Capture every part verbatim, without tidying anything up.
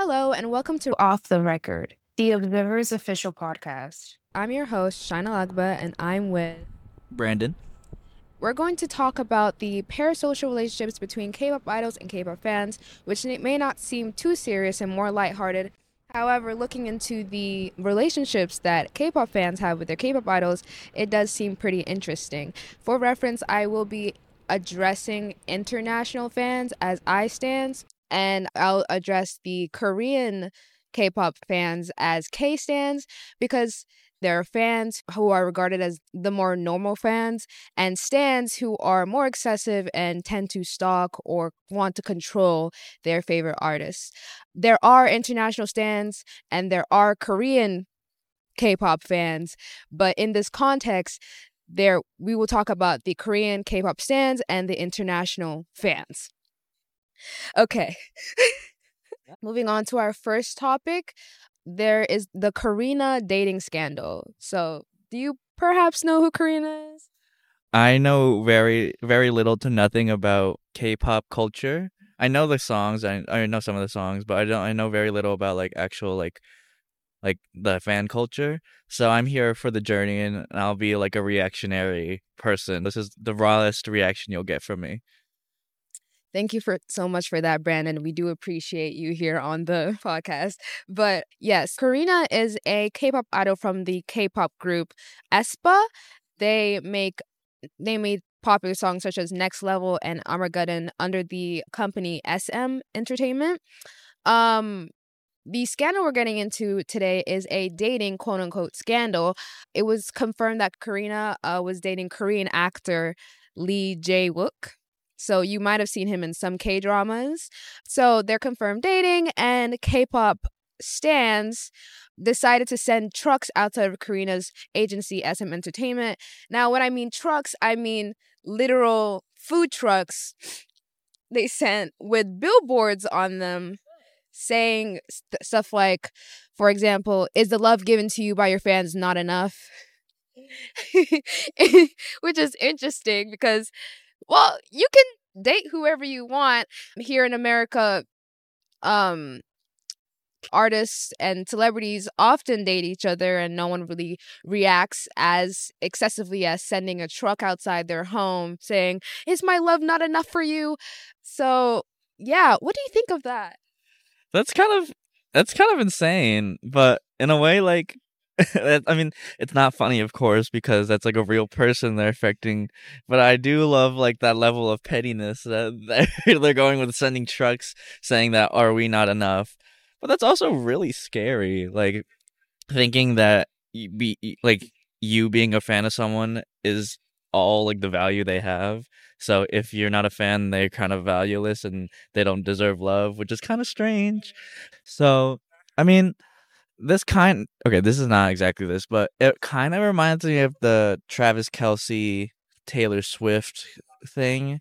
Hello, and welcome to Off the Record, the Observer's official podcast. I'm your host, Shaina Lagba, and I'm with Brandon. We're going to talk about the parasocial relationships between K-pop idols and K-pop fans, which may not seem too serious and more lighthearted. However, looking into the relationships that K-pop fans have with their K-pop idols, it does seem pretty interesting. For reference, I will be addressing international fans as I stands, and I'll address the Korean K-pop fans as K stands, because there are fans who are regarded as the more normal fans and stans who are more excessive and tend to stalk or want to control their favorite artists. There are international stans and there are Korean K-pop fans, but in this context, there we will talk about the Korean K-pop stans and the international fans. Okay. Moving on to our first topic, there is the Karina dating scandal. So, do you perhaps know who Karina is? I know very, very little to nothing about K-pop culture. I know the songs. I I know some of the songs, but I don't. I know very little about like actual like like the fan culture. So I'm here for the journey, and I'll be like a reactionary person. This is the rawest reaction you'll get from me. Thank you for so much for that, Brandon. We do appreciate you here on the podcast. But yes, Karina is a K-pop idol from the K-pop group aespa. They make they made popular songs such as Next Level and Armageddon under the company S M Entertainment. Um the scandal we're getting into today is a dating quote unquote scandal. It was confirmed that Karina uh, was dating Korean actor Lee Jae-wook. So you might have seen him in some K-dramas. So they're confirmed dating, and K-pop stans decided to send trucks outside of Karina's agency, S M Entertainment. Now, when I mean trucks, I mean literal food trucks. They sent with billboards on them saying st- stuff like, for example, is the love given to you by your fans not enough? Which is interesting because, well, you can date whoever you want. Here in America, um, artists and celebrities often date each other and no one really reacts as excessively as sending a truck outside their home saying, is my love not enough for you? So, yeah, what do you think of that? That's kind of that's kind of insane, but in a way, like, I mean, it's not funny, of course, because that's like a real person they're affecting. But I do love like that level of pettiness that they're going with sending trucks saying that are we not enough. But that's also really scary, like thinking that you be like you being a fan of someone is all like the value they have. So if you're not a fan, they're kind of valueless and they don't deserve love, which is kind of strange. So, I mean, this kind okay, this is not exactly this, but it kind of reminds me of the Travis Kelce Taylor Swift thing.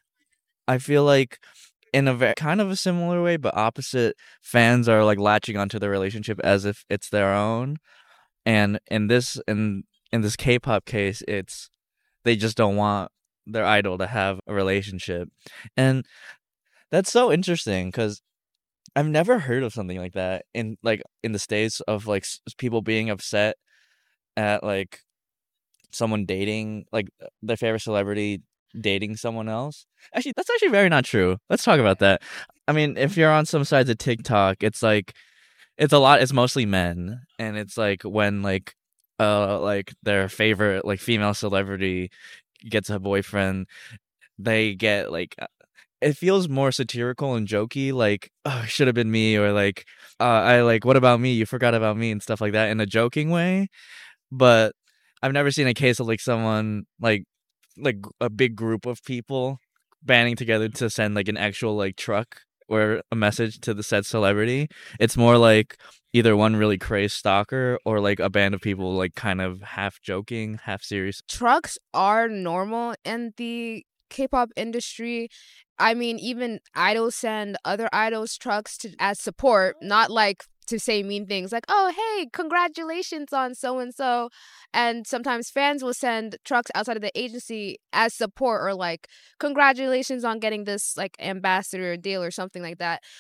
I feel like in a very, kind of a similar way, but opposite, fans are like latching onto the relationship as if it's their own. And in this in in this K-pop case, it's they just don't want their idol to have a relationship. And that's so interesting because I've never heard of something like that in like in the States of like s- people being upset at like someone dating like their favorite celebrity dating someone else. Actually, that's actually very not true. Let's talk about that. I mean, if you're on some sides of TikTok, it's like it's a lot it's mostly men, and it's like when like uh like their favorite like female celebrity gets a boyfriend, they get like it feels more satirical and jokey, like, oh, it should have been me, or like, uh, I like, what about me? You forgot about me, and stuff like that in a joking way. But I've never seen a case of like someone like like a big group of people banding together to send like an actual like truck or a message to the said celebrity. It's more like either one really crazed stalker or like a band of people like kind of half joking, half serious. Trucks are normal in the K-pop industry. I mean, even idols send other idols trucks to as support, not like to say mean things like, "Oh, hey, congratulations on so and so." And sometimes fans will send trucks outside of the agency as support or like, "Congratulations on getting this like ambassador deal" or something like that.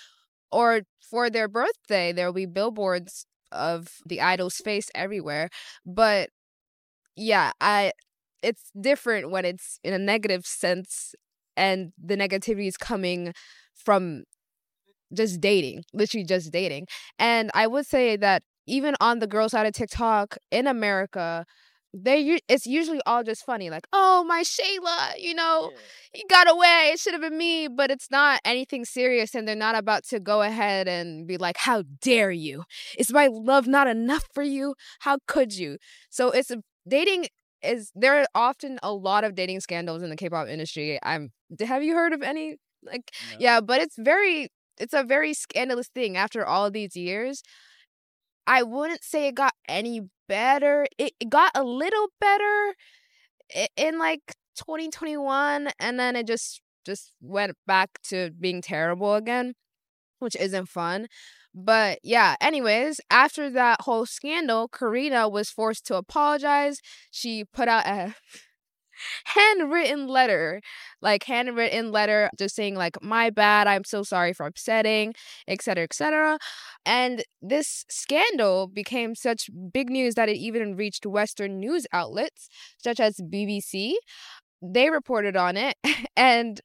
or for their birthday, there'll be billboards of the idol's face everywhere. But yeah, I it's different when it's in a negative sense, and the negativity is coming from just dating, literally just dating. And I would say that even on the girl side of TikTok in America, they u- it's usually all just funny, like, oh, my Shayla, you know, Yeah. he got away, it should have been me. But it's not anything serious, and they're not about to go ahead and be like, how dare you, is my love not enough for you, how could you? So it's dating is there are often a lot of dating scandals in the K-pop industry. I'm have you heard of any? Like, No. yeah, but it's very it's a very scandalous thing after all these years. I wouldn't say it got any better. It, it got a little better i- in like twenty twenty-one, and then it just just went back to being terrible again, which isn't fun. But yeah, anyways, after that whole scandal, Karina was forced to apologize. She put out a handwritten letter, like handwritten letter, just saying like, my bad, I'm so sorry for upsetting, etc, etc. And this scandal became such big news that it even reached Western news outlets such as B B C. They reported on it. And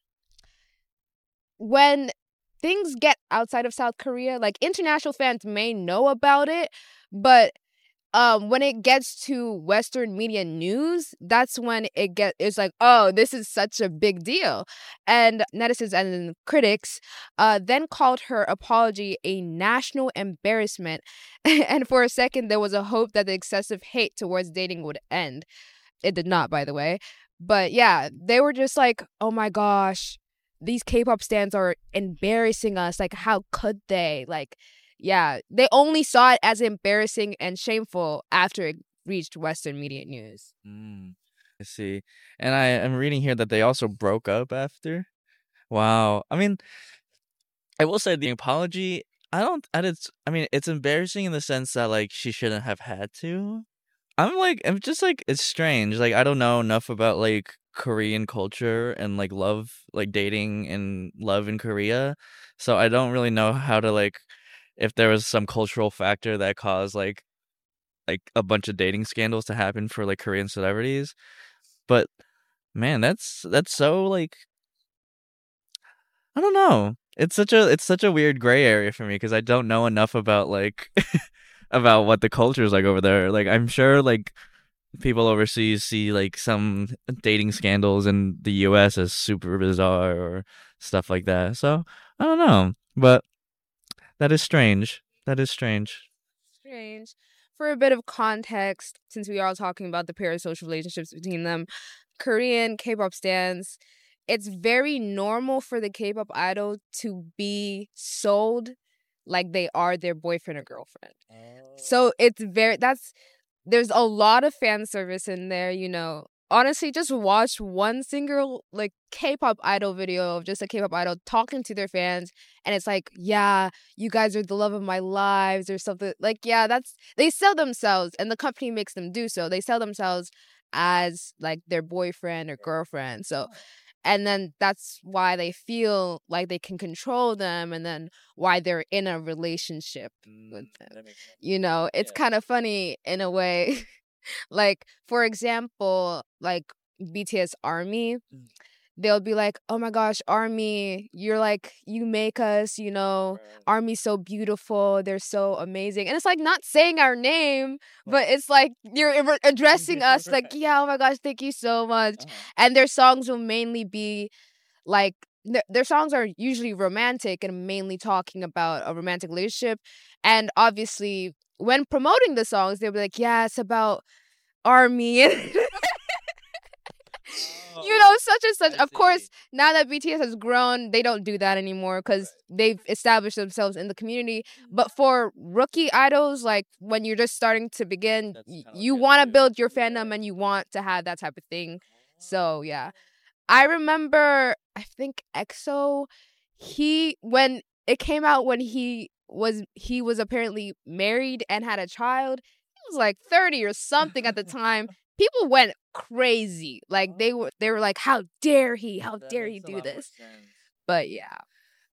when things get outside of South Korea, like, international fans may know about it, but um when it gets to Western media news, that's when it get it's like, oh, this is such a big deal. And netizens and critics uh then called her apology a national embarrassment. And for a second there was a hope that the excessive hate towards dating would end. It did not, by the way. But yeah, they were just like, oh my gosh, these K-pop stans are embarrassing us, like, how could they? Like, yeah, they only saw it as embarrassing and shameful after it reached Western media news. Mm, I see. And I am reading here that they also broke up after. Wow. I mean, I will say the apology, I don't, I, it's, I mean, it's embarrassing in the sense that, like, she shouldn't have had to. I'm like, I'm just like, it's strange. Like, I don't know enough about, like, Korean culture and, like, love, like, dating and love in Korea. So I don't really know how to, like, if there was some cultural factor that caused, like, like a bunch of dating scandals to happen for, like, Korean celebrities. But man, that's that's so, like, I don't know. It's such a it's such a weird gray area for me because I don't know enough about, like, about what the culture is like over there. Like, I'm sure, like, people overseas see, like, some dating scandals in the U S as super bizarre or stuff like that. So I don't know, but that is strange. That is strange. Strange. For a bit of context, since we are all talking about the parasocial relationships between them, Korean K-pop stans, it's very normal for the K-pop idol to be sold like they are their boyfriend or girlfriend. So it's very, that's, there's a lot of fan service in there, you know. Honestly, just watch one single, like, K-pop idol video of just a K-pop idol talking to their fans, and it's like, yeah, you guys are the love of my lives, or something. Like, yeah, that's, they sell themselves, and the company makes them do so. They sell themselves as, like, their boyfriend or girlfriend. So, and then that's why they feel like they can control them, and then why they're in a relationship with them. You know, it's kind of funny in a way. Like, for example, like B T S ARMY, they'll be like, oh my gosh, ARMY, you're like, you make us, you know, ARMY's so beautiful, they're so amazing. And it's like not saying our name, but it's like you're addressing us, like, yeah, oh my gosh, thank you so much. And their songs will mainly be like, th- their songs are usually romantic and mainly talking about a romantic relationship. And obviously, when promoting the songs, they'll be like, yeah, it's about ARMY. You know, such and such. I Of course, see. now that B T S has grown, they don't do that anymore because they've established themselves in the community. But for rookie idols, like when you're just starting to begin, That's y- kinda like you a want to new- build your yeah. fandom and you want to have that type of thing. So, yeah. I remember, I think EXO, he, when it came out when he was, he was apparently married and had a child, he was like thirty or something at the time. People went crazy. Like, they were they were like, how dare he? How That dare makes he a do lot more this? sense. But yeah.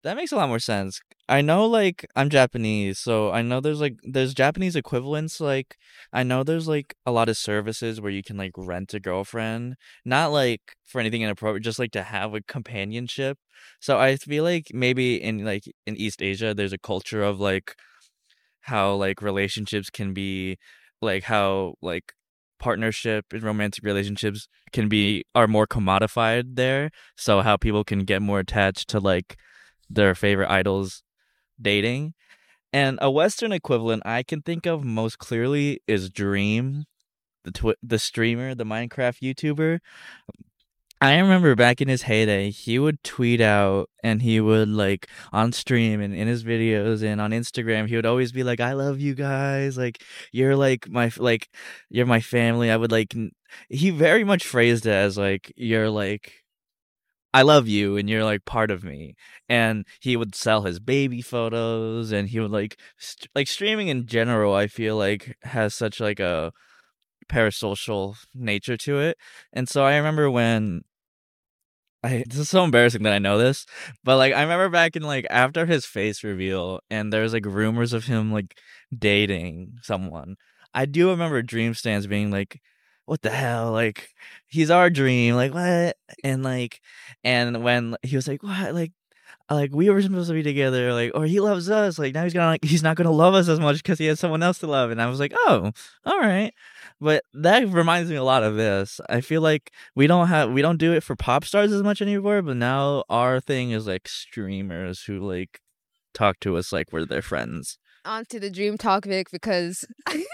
That makes a lot more sense. I know, like, I'm Japanese, so I know there's like there's Japanese equivalents. Like, I know there's like a lot of services where you can like rent a girlfriend, not like for anything inappropriate, just like to have a companionship. So I feel like maybe in like in East Asia, there's a culture of like how like relationships can be, like how like partnership and romantic relationships can be are more commodified there. So how people can get more attached to like their favorite idols dating. And a Western equivalent I can think of most clearly is Dream, the twi- the streamer, the Minecraft YouTuber. I remember back in his heyday, he would tweet out and he would like on stream and in his videos and on Instagram, he would always be like, "I love you guys. Like you're like my like you're my family." I would like n- he very much phrased it as like you're like I love you and you're like part of me. And he would sell his baby photos and he would like st- like streaming in general, I feel like has such like a parasocial nature to it. And so I remember when I this is so embarrassing that I know this, but like I remember back in like after his face reveal and there's like rumors of him like dating someone. I do remember Dream Stans being like, "What the hell? Like he's our dream. Like what?" And like and when he was like, "What? Like like we were supposed to be together, like or he loves us, like now he's gonna like he's not gonna love us as much because he has someone else to love." And I was like, "Oh, all right." But that reminds me a lot of this. I feel like we don't have we don't do it for pop stars as much anymore, but now our thing is like streamers who like talk to us like we're their friends. On to the dream topic because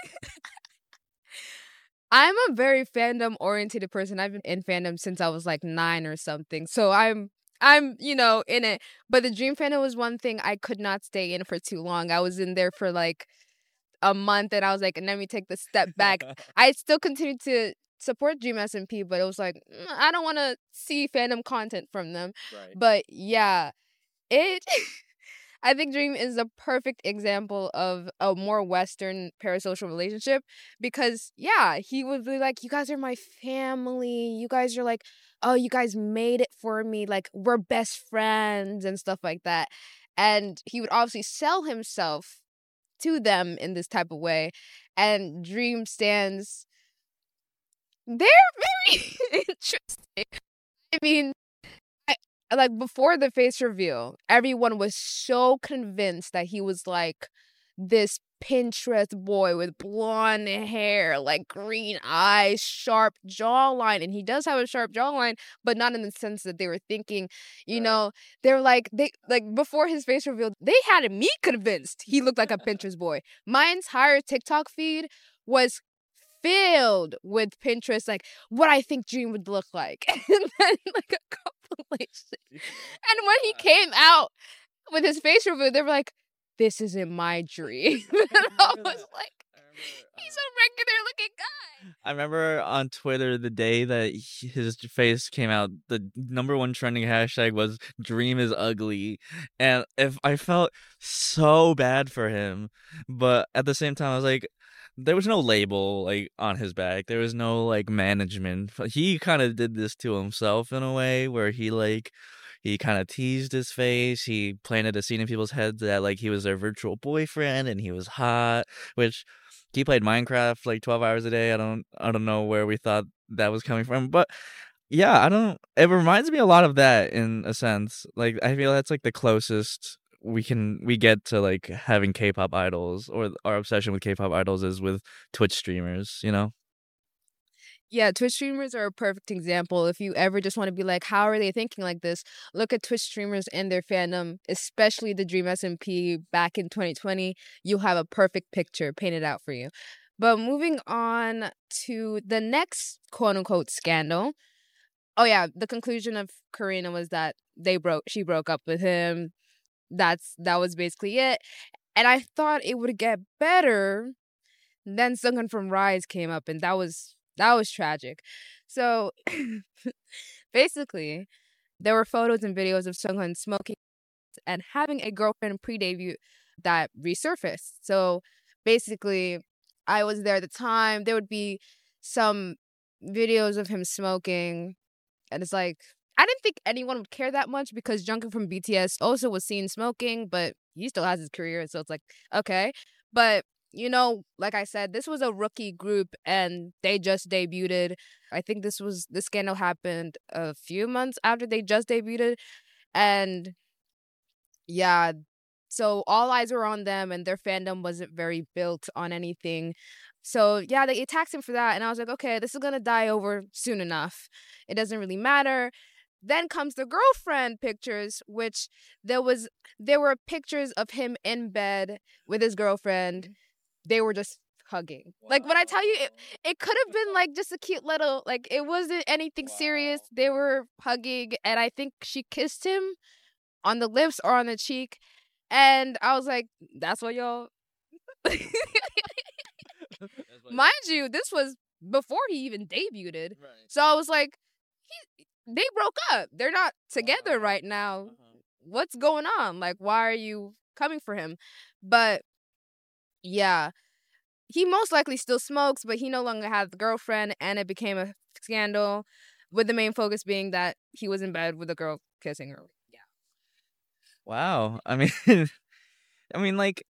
I'm a very fandom oriented person. I've been in fandom since I was like nine or something. So I'm I'm, you know, in it. But the dream fandom was one thing I could not stay in for too long. I was in there for like a month and I was like, let me take the step back. I still continued to support Dream S M P, but it was like, "Mm, I don't want to see fandom content from them." Right. But yeah, it I think Dream is a perfect example of a more Western parasocial relationship because, yeah, he would be like, "You guys are my family. You guys are like, oh, you guys made it for me. Like, we're best friends and stuff like that." And he would obviously sell himself to them in this type of way. And Dream stands, they're very interesting. I mean, I, like before the face reveal, everyone was so convinced that he was like this Pinterest boy with blonde hair, like green eyes, sharp jawline. And he does have a sharp jawline, but not in the sense that they were thinking, you Right. know, they're like, they like before his face reveal, they had me convinced he looked like a Pinterest boy. My entire TikTok feed was filled with Pinterest, like what I think Dream would look like. And then like a compilation. And when he came out with his face reveal, they were like, "This isn't my dream." And I was like, he's a regular looking guy. I remember on Twitter the day that he- his face came out, the number one trending hashtag was "Dream is ugly," and if I felt so bad for him, but at the same time I was like, there was no label like on his back. There was no like management. He kind of did this to himself in a way where he like he kind of teased his face. He planted a scene in people's heads that like he was their virtual boyfriend and he was hot, which he played Minecraft like twelve hours a day. I don't I don't know where we thought that was coming from, but yeah, I don't it reminds me a lot of that in a sense. Like I feel that's like the closest we can we get to like having K-pop idols, or our obsession with K-pop idols is with Twitch streamers, you know? Yeah, Twitch streamers are a perfect example. If you ever just want to be like, how are they thinking like this? Look at Twitch streamers and their fandom, especially the Dream S M P back in twenty twenty. You'll have a perfect picture painted out for you. But moving on to the next quote unquote scandal. Oh yeah, the conclusion of Karina was that they broke she broke up with him. That's that was basically it. And I thought it would get better. Then someone from Rise came up and that was that was tragic. So basically, there were photos and videos of Sunghoon smoking and having a girlfriend pre-debut that resurfaced. So basically, I was there at the time. There would be some videos of him smoking, and it's like I didn't think anyone would care that much because Jungkook from B T S also was seen smoking, but he still has his career, so it's like, okay. But, you know, like I said, this was a rookie group and they just debuted. I think this was, this scandal happened a few months after they just debuted. And yeah, so all eyes were on them and their fandom wasn't very built on anything. So yeah, they attacked him for that. And I was like, okay, this is going to die over soon enough. It doesn't really matter. Then comes the girlfriend pictures, which there was, there were pictures of him in bed with his girlfriend. They were just hugging. Wow. Like when I tell you, it, it could have been like just a cute little, like it wasn't anything wow. serious. They were hugging and I think she kissed him on the lips or on the cheek. And I was like, that's what y'all... Mind you, this was before he even debuted. Right. So I was like, he, they broke up. They're not together uh, right now. Uh-huh. What's going on? Like, why are you coming for him? But yeah, he most likely still smokes, but he no longer has a girlfriend, and it became a scandal, with the main focus being that he was in bed with a girl kissing her. Yeah. Wow. I mean, I mean, like,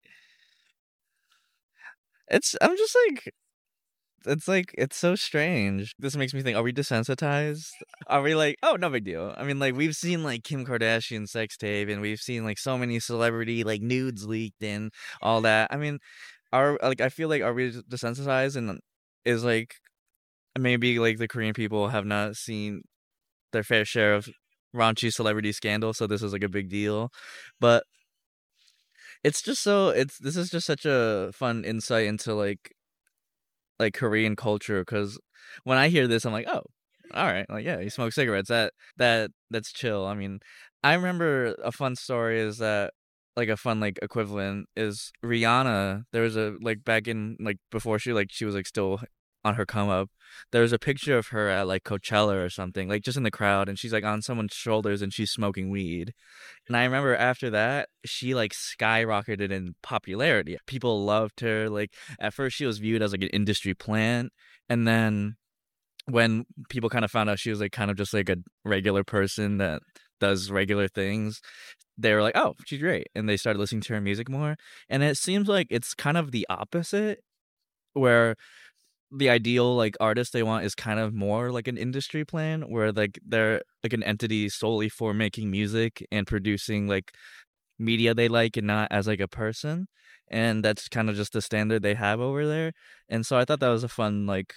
it's, I'm just like, it's like, it's so strange. This makes me think, are we desensitized? Are we like, oh, no big deal? I mean, like, we've seen, like, Kim Kardashian sex tape, and we've seen, like, so many celebrity, like, nudes leaked and all that. I mean, are, like, I feel like, are we desensitized? And is, like, maybe, like, the Korean people have not seen their fair share of raunchy celebrity scandal, so this is, like, a big deal. But it's just so, it's, this is just such a fun insight into, like, like Korean culture, because when I hear this, I'm like, oh, all right, like yeah, you smoke cigarettes. That that that's chill. I mean, I remember a fun story is that like a fun like equivalent is Rihanna. There was a like back in like before she like she was like still on her come up. There was a picture of her at like Coachella or something, like just in the crowd, and she's like on someone's shoulders and she's smoking weed. And I remember after that, she like skyrocketed in popularity. People loved her. Like at first she was viewed as like an industry plant, and then when people kind of found out she was like kind of just like a regular person that does regular things, they were like, oh, she's great. And they started listening to her music more. And it seems like it's kind of the opposite, where the ideal like artist they want is kind of more like an industry plan, where like they're like an entity solely for making music and producing like media they like, and not as like a person. And that's kind of just the standard they have over there. And so I thought that was a fun like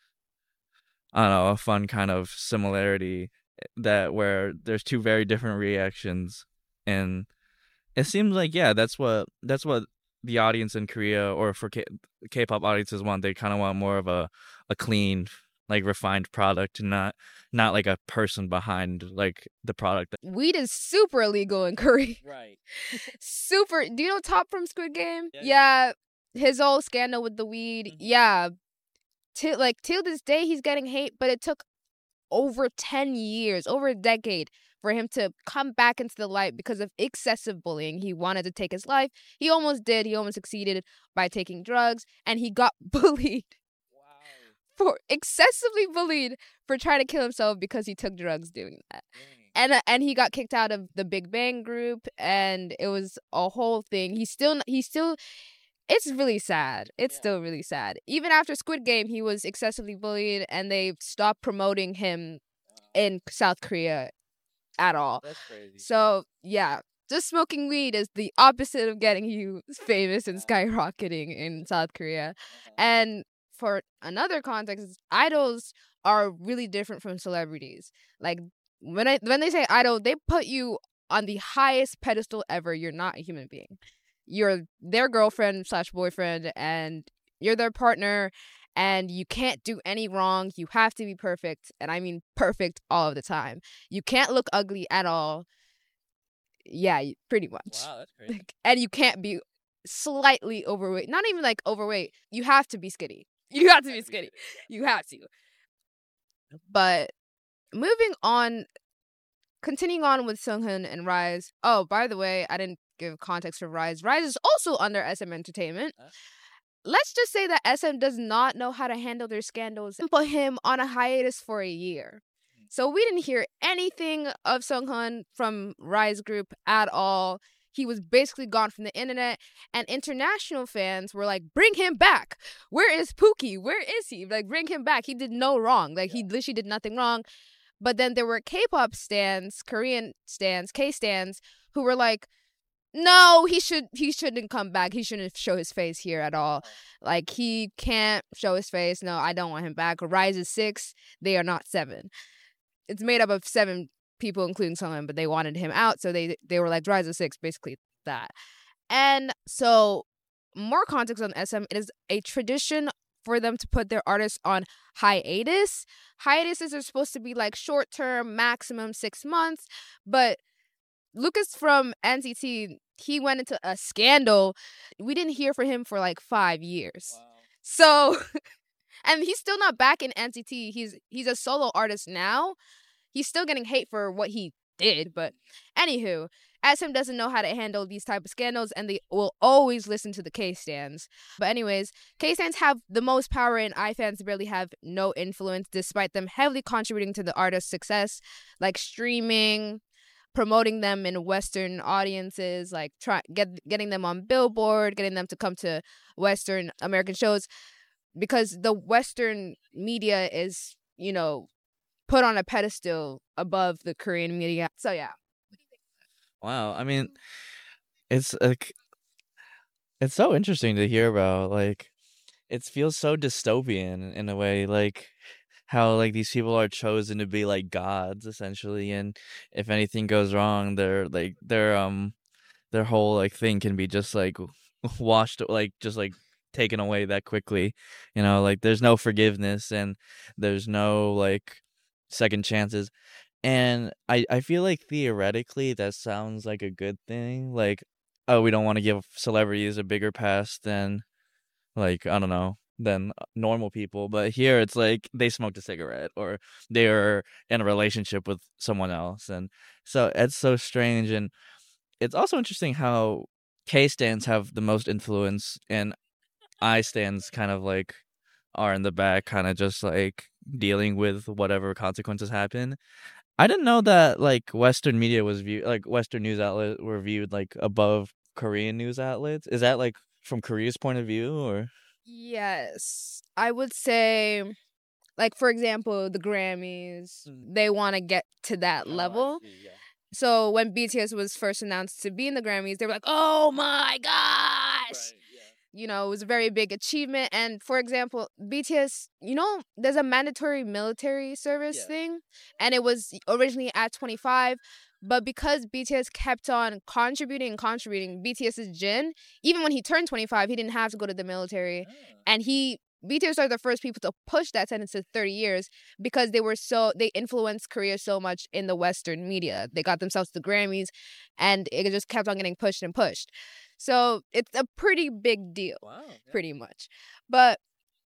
I don't know, a fun kind of similarity, that where there's two very different reactions. And it seems like yeah, that's what that's what the audience in Korea, or for K- K-pop audiences, want. They kind of want more of a, a clean, like refined product, not not like a person behind like the product. Weed is super illegal in Korea. Right. Super. Do you know Top from Squid Game? Yeah. yeah. His whole scandal with the weed. Mm-hmm. Yeah. Till like till this day, he's getting hate, but it took over ten years, over a decade, for him to come back into the light because of excessive bullying. He wanted to take his life. He almost did. He almost succeeded by taking drugs, and he got bullied. Wow. For excessively bullied for trying to kill himself because he took drugs doing that. Dang. And uh, and he got kicked out of the Big Bang group, and it was a whole thing. He still he still It's really sad. It's yeah. still really sad. Even after Squid Game, he was excessively bullied, and they stopped promoting him in South Korea at all. That's crazy. So, yeah, just smoking weed is the opposite of getting you famous and skyrocketing in South Korea. Uh-huh. And for another context, idols are really different from celebrities. Like, when I when they say idol, they put you on the highest pedestal ever. You're not a human being. You're their girlfriend slash boyfriend, and you're their partner, and you can't do any wrong. You have to be perfect, and I mean perfect all of the time. You can't look ugly at all. Yeah, pretty much. Wow, that's crazy. And you can't be slightly overweight. Not even like overweight. You have to be skinny. You have to be skinny. You have to. But moving on, continuing on with Sunghoon and Rise. Oh, by the way, I didn't give context for Rise. Rise is also under S M Entertainment. Huh? Let's just say that S M does not know how to handle their scandals and put him on a hiatus for a year. So we didn't hear anything of Sunghoon from Rise Group at all. He was basically gone from the internet, and international fans were like, bring him back. Where is Pookie? Where is he? Like, bring him back. He did no wrong. Like, he literally did nothing wrong. But then there were K-pop stans, Korean stans, K-stans, who were like, no, he should he shouldn't come back. He shouldn't show his face here at all. Like, he can't show his face. No, I don't want him back. Rise is six. They are not seven. It's made up of seven people, including Sunghoon, but they wanted him out, so they they were like, Rise of Six, basically that. And so, more context on S M, it is a tradition for them to put their artists on hiatus. Hiatuses are supposed to be like short term, maximum six months, but Lucas from N C T, he went into a scandal. We didn't hear from him for like five years. Wow. So, and he's still not back in N C T. He's he's a solo artist now. He's still getting hate for what he did, but anywho, S M doesn't know how to handle these type of scandals, and they will always listen to the K-stans. But anyways, K-stans have the most power, and I-fans barely have no influence, despite them heavily contributing to the artist's success, like streaming, promoting them in Western audiences, like try get getting them on Billboard, getting them to come to Western American shows, because the Western media is, you know, put on a pedestal above the Korean media. So yeah. Wow, I mean, it's like it's so interesting to hear about. Like, it feels so dystopian in a way, like how like these people are chosen to be like gods essentially, and if anything goes wrong, their like their um their whole like thing can be just like washed, like just like taken away that quickly. You know, like there's no forgiveness and there's no like second chances. And I, I feel like theoretically that sounds like a good thing. Like, oh, we don't want to give celebrities a bigger pass than, like, I don't know, than normal people. But here it's like they smoked a cigarette or they're in a relationship with someone else. And so it's so strange. And it's also interesting how K-stans have the most influence and I-stans kind of like are in the back, kind of just like dealing with whatever consequences happen. I didn't know that like Western media was viewed, like Western news outlets were viewed like above Korean news outlets. Is that like from Korea's point of view, or? Yes, I would say, like, for example, the Grammys, they want to get to that level. Oh, I see, yeah. So when B T S was first announced to be in the Grammys, they were like, oh my gosh. Right, yeah. You know, it was a very big achievement. And for example, B T S, you know, there's a mandatory military service Yeah. thing, and it was originally at twenty-five. But because B T S kept on contributing and contributing, BTS's Jin, even when he turned twenty-five, he didn't have to go to the military. Oh. And he, B T S are the first people to push that sentence to thirty years because they were so, they influenced Korea so much in the Western media. They got themselves the Grammys, and it just kept on getting pushed and pushed. So it's a pretty big deal, Wow. Yeah. pretty much. But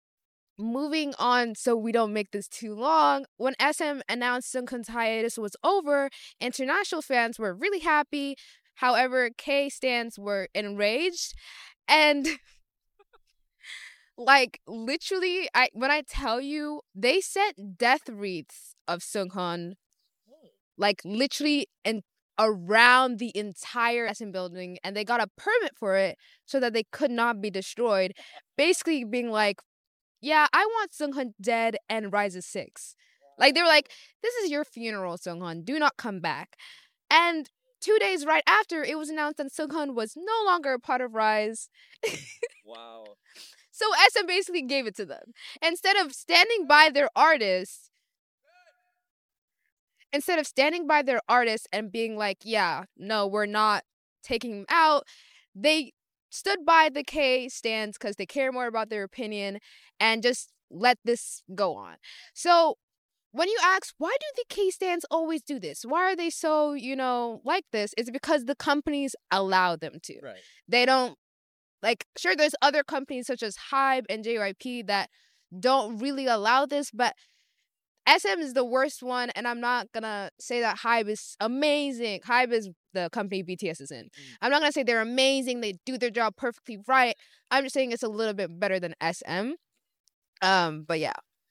moving on, so we don't make this too long, when S M announced Sunghoon's hiatus was over, international fans were really happy. However, K-stans were enraged. And like, literally, I when I tell you, they set death wreaths of Sunghoon, like literally in around the entire S M building, and they got a permit for it so that they could not be destroyed. Basically being like, yeah, I want Sunghoon dead and Rise of Six. Like, they were like, this is your funeral, Sunghoon. Do not come back. And two days right after, it was announced that Sunghoon was no longer a part of Rise. Wow. So S M basically gave it to them. Instead of standing by their artists, instead of standing by their artists and being like, yeah, no, we're not taking him out, they stood by the K-stans because they care more about their opinion and just let this go on. So when you ask, why do the K-stans always do this? Why are they so, you know, like this? It's because the companies allow them to. Right. They don't, like, sure, there's other companies such as Hybe and J Y P that don't really allow this, but S M is the worst one, and I'm not gonna say that Hybe is amazing. Hybe is the company B T S is in. Mm. I'm not gonna say they're amazing. They do their job perfectly right. I'm just saying it's a little bit better than S M. Um, but yeah.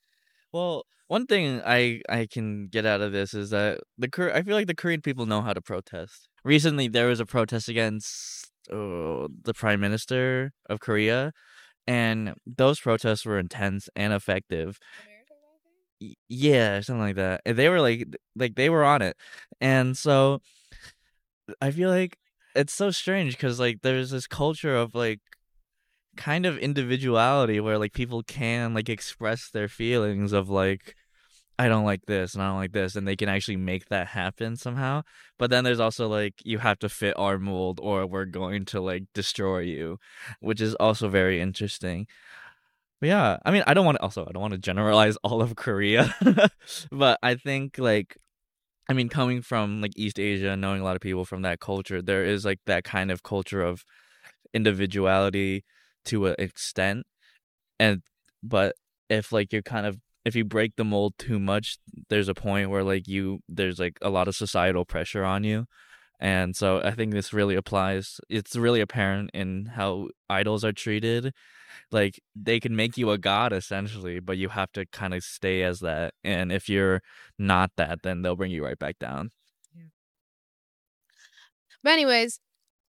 Well, one thing I I can get out of this is that the Kor- I feel like the Korean people know how to protest. Recently, there was a protest against uh, the prime minister of Korea, and those protests were intense and effective. Y- Yeah, something like that. And they were like, like they were on it, and so I feel like it's so strange because like there's this culture of like kind of individuality where like people can like express their feelings of like I don't like this and I don't like this, and they can actually make that happen somehow. But then there's also like you have to fit our mold or we're going to like destroy you, which is also very interesting. But yeah, I mean, I don't want to also I don't want to generalize all of Korea, but I think like I mean, coming from like East Asia, knowing a lot of people from that culture, there is like that kind of culture of individuality to an extent, and but if like you're kind of if you break the mold too much, there's a point where like you there's like a lot of societal pressure on you. And so I think this really applies. It's really apparent in how idols are treated. Like they can make you a god essentially, but you have to kind of stay as that. And if you're not that, then they'll bring you right back down. But anyways,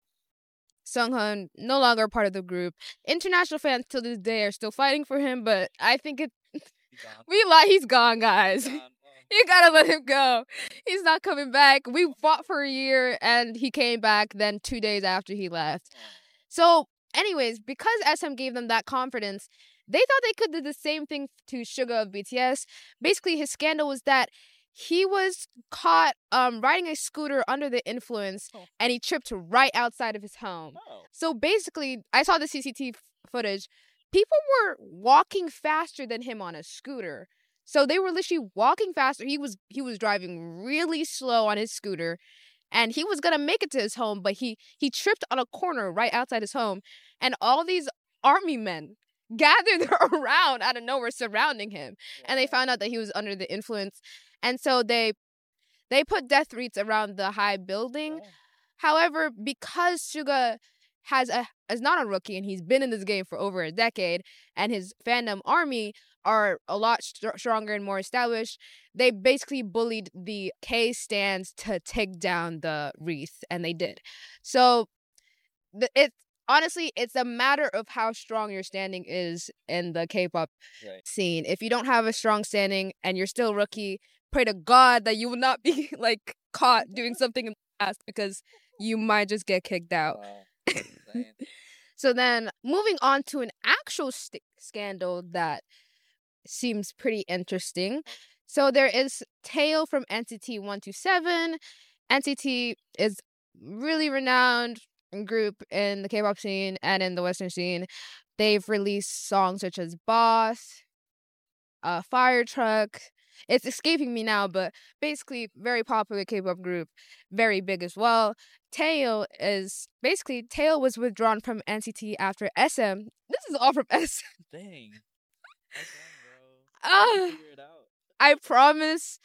Sunghoon no longer a part of the group. International fans till this day are still fighting for him, but I think it we lie he's gone, guys. He's gone. You gotta let him go. He's not coming back. We fought for a year and he came back then two days after he left. So, anyways, because S M gave them that confidence, they thought they could do the same thing to Suga of B T S. Basically, his scandal was that he was caught um, riding a scooter under the influence Oh. and he tripped right outside of his home. Oh. So basically, I saw the C C T V footage. People were walking faster than him on a scooter. So they were literally walking faster. He was he was driving really slow on his scooter, and he was gonna make it to his home, but he he tripped on a corner right outside his home, and all these army men gathered around out of nowhere, surrounding him, and they found out that he was under the influence, and so they they put death wreaths around the high building. Oh. However, because Suga has a is not a rookie and he's been in this game for over a decade, and his fandom army are a lot st- stronger and more established, they basically bullied the K stands to take down the wreath, and they did. So the, it honestly, it's a matter of how strong your standing is in the K-pop Right. scene. If you don't have a strong standing and you're still rookie, pray to God that you will not be like caught doing something in the past, because you might just get kicked out. Wow. That's insane. So then, moving on to an actual st- scandal that seems pretty interesting. So there is Taeil from N C T one twenty-seven. N C T is really renowned group in the K-pop scene and in the Western scene. They've released songs such as Boss, uh, Fire Truck. It's escaping me now, but basically very popular K-pop group, very big as well. Taeil is basically Taeil was withdrawn from N C T after S M. This is all from S M. Dang. That's bro. Ah. Figure it out. I promise.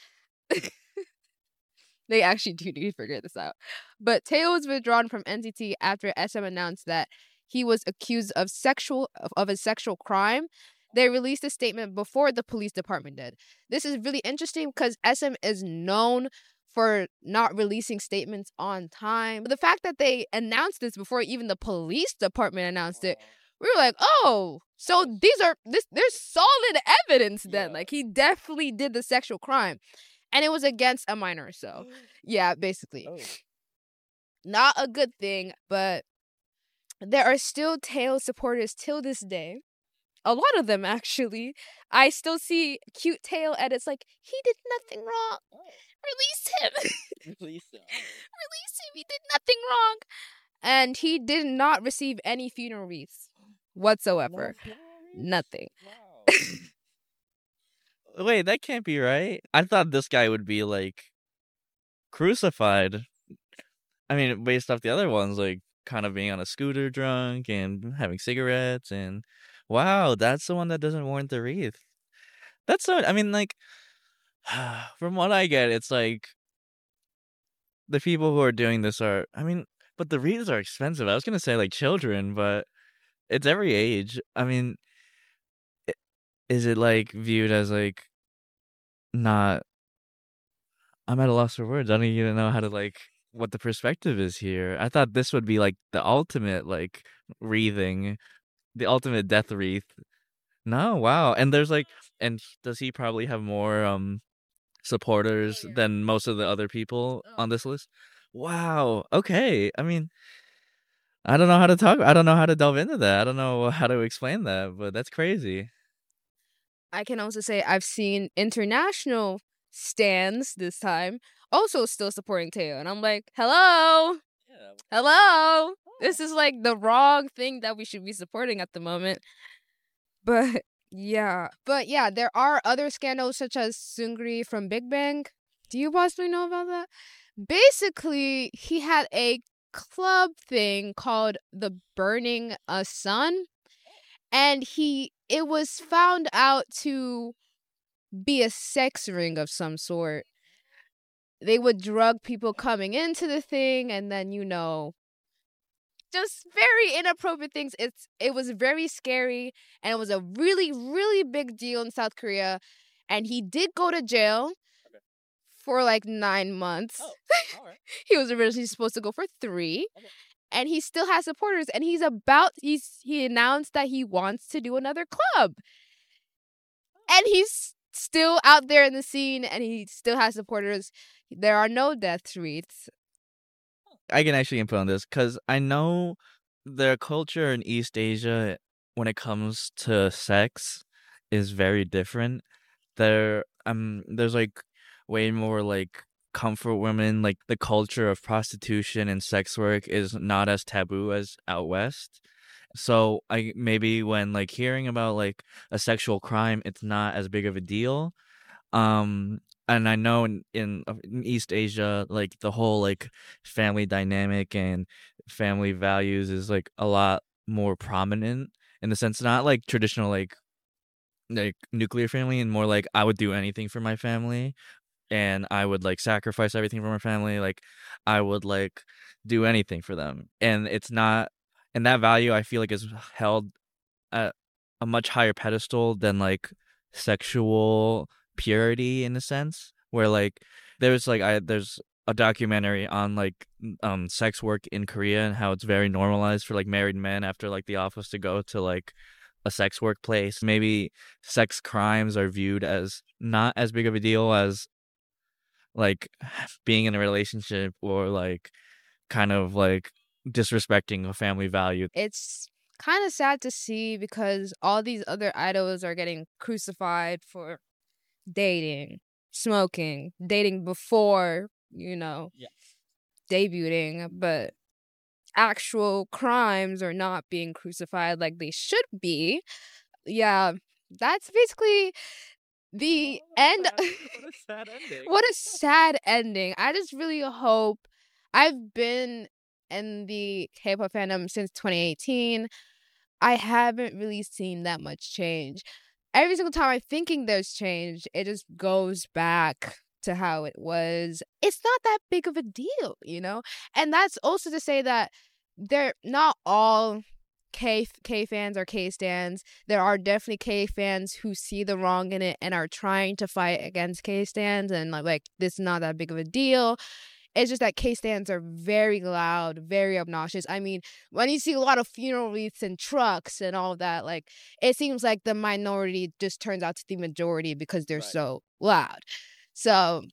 They actually do need to figure this out. But Taeil was withdrawn from N C T after S M announced that he was accused of sexual of, of a sexual crime. They released a statement before the police department did. This is really interesting because S M is known for not releasing statements on time. But the fact that they announced this before even the police department announced it, we were like, oh, so these are this there's solid evidence then. Yeah. Like he definitely did the sexual crime. And it was against a minor, so yeah, basically. Oh. Not a good thing, but there are still Taeil supporters till this day. A lot of them, actually. I still see cute Taeil edits like, he did nothing wrong. Oh. Release him. Release it. Release him. He did nothing wrong. And he did not receive any funeral wreaths whatsoever. No, Nothing. wow. Wait, that can't be right. I thought this guy would be like crucified. I mean, based off the other ones, like kind of being on a scooter drunk and having cigarettes, and wow, that's the one that doesn't warrant the wreath. That's so. I mean, like from what I get, it's like the people who are doing this are. I mean, but the wreaths are expensive. I was gonna say like children, but it's every age. I mean, i- is it like viewed as like not. I'm at a loss for words. I don't even know how to like what the perspective is here. I thought this would be like the ultimate like wreathing, the ultimate death wreath. No, wow. And there's like, and does he probably have more um supporters than most of the other people on this list? Wow. Okay. I mean, I don't know how to talk. I don't know how to delve into that. I don't know how to explain that, but that's crazy. I can also say I've seen international stands this time also still supporting Teo, and I'm like, hello, Yeah. hello. This is like the wrong thing that we should be supporting at the moment. But yeah, but yeah, there are other scandals such as Seungri from Big Bang. Do you possibly know about that? Basically, he had a club thing called the Burning a Sun, and he it was found out to be a sex ring of some sort. They would drug people coming into the thing, and then you know, just very inappropriate things. It's it was very scary, and it was a really really big deal in South Korea, and he did go to jail Okay. for like nine months. Oh, all right. He was originally supposed to go for three. Okay. And he still has supporters, and he's about he's he announced that he wants to do another club. And he's still out there in the scene, and he still has supporters. There are no death wreaths. I can actually input on this because I know their culture in East Asia when it comes to sex is very different. There, um, there's like way more like comfort women. Like the culture of prostitution and sex work is not as taboo as out west. So I maybe when like hearing about like a sexual crime, it's not as big of a deal. Um, and I know in, in uh, in East Asia, like the whole like family dynamic and family values is like a lot more prominent in the sense not like traditional like like nuclear family and more like I would do anything for my family and I would like sacrifice everything for my family. Like I would like do anything for them. And it's not and that value I feel like is held at a much higher pedestal than like sexual purity in a sense where like there's like I there's a documentary on like um sex work in Korea and how it's very normalized for like married men after like the office to go to like a sex workplace. Maybe sex crimes are viewed as not as big of a deal as like being in a relationship or like kind of like disrespecting a family value. It's kind of sad to see because all these other idols are getting crucified for dating, smoking, dating before, you know, Yeah. debuting, but actual crimes are not being crucified like they should be. Yeah, that's basically the end. What a sad ending. What a sad ending. I just really hope. I've been in the K-pop fandom since twenty eighteen. I haven't really seen that much change. Every single time I'm thinking there's change, it just goes back to how it was. It's not that big of a deal, you know? And that's also to say that they're not all K K fans or K stands. There are definitely K fans who see the wrong in it and are trying to fight against K stands and like, like this is not that big of a deal. It's just that K stands are very loud, very obnoxious. I mean, when you see a lot of funeral wreaths and trucks and all of that, like it seems like the minority just turns out to the majority because they're Right. so loud. So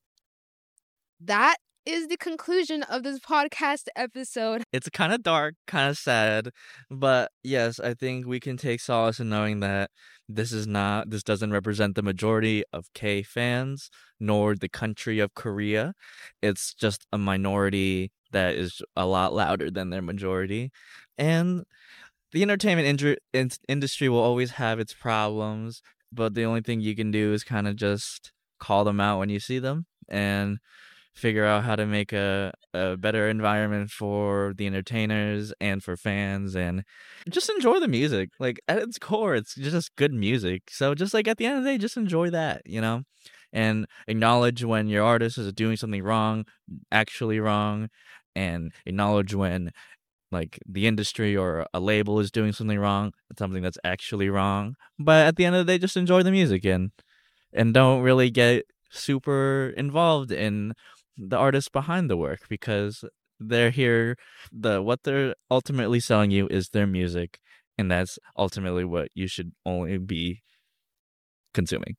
that is the conclusion of this podcast episode. It's kind of dark, kind of sad, but yes, I think we can take solace in knowing that this is not, this doesn't represent the majority of K fans, nor the country of Korea. It's just a minority that is a lot louder than their majority. And the entertainment indru- in- industry will always have its problems, but the only thing you can do is kind of just call them out when you see them and figure out how to make a, a better environment for the entertainers and for fans and just enjoy the music. Like at its core, it's just good music. So just like at the end of the day, just enjoy that, you know, and acknowledge when your artist is doing something wrong, actually wrong, and acknowledge when like the industry or a label is doing something wrong, something that's actually wrong. But at the end of the day, just enjoy the music and and don't really get super involved in the artists behind the work, because they're here, the what they're ultimately selling you is their music, and that's ultimately what you should only be consuming.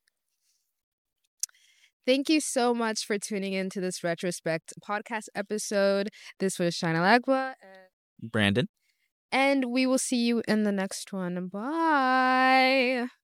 Thank you so much for tuning in to this retrospect podcast episode. This was Shaina Lagba and Brandon. And we will see you in the next one. Bye.